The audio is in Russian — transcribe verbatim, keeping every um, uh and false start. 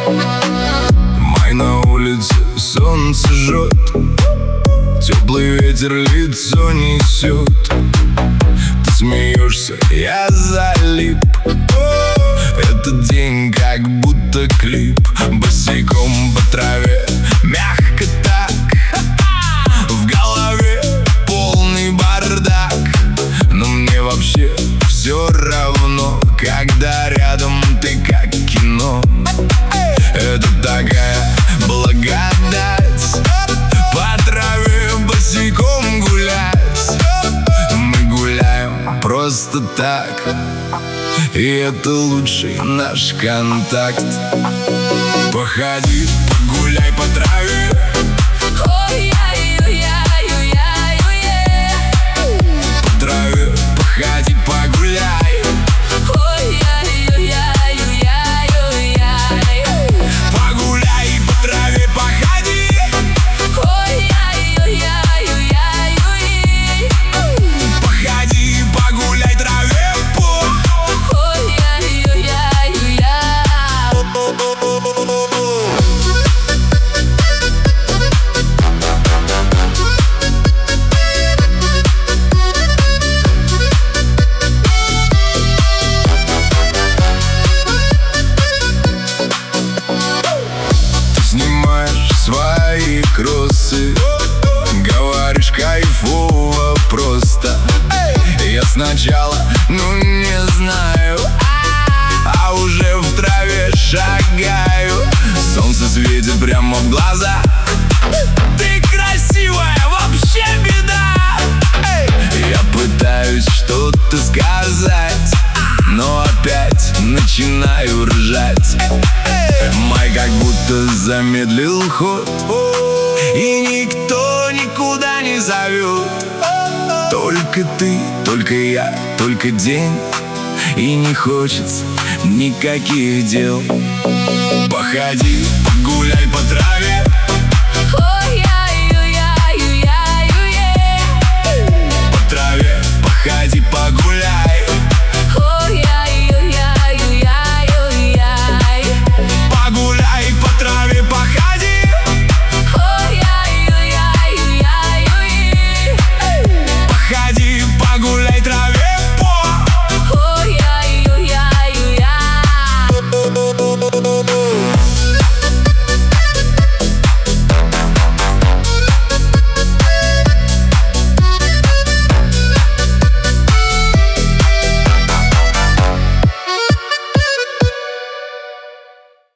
Май на улице, солнце жжет, теплый ветер лицо несет. Ты смеешься, я залип. Этот день как будто клип. Босиком по траве, мягко так. В голове полный бардак, но мне вообще все равно, когда рядом ты как кино. Это такая благодать, по траве босиком гулять. Мы гуляем просто так, и это лучший наш контакт. Походи, погуляй по траве. По траве походи, погуляй. Погуляй по траве, походи. Походи, погуляй траве по. Свои кроссы, говоришь кайфово просто. Я сначала, ну не знаю, а уже в траве шагаю. Солнце светит прямо в глаза. Ты красивая, вообще беда. Я пытаюсь что-то сказать, но опять начинаю ржать. Май как будто замедлил ход, и никто никуда не зовет. Только ты, только я, только день, и не хочется никаких дел. Походи, погуляй по траве. По траве походи,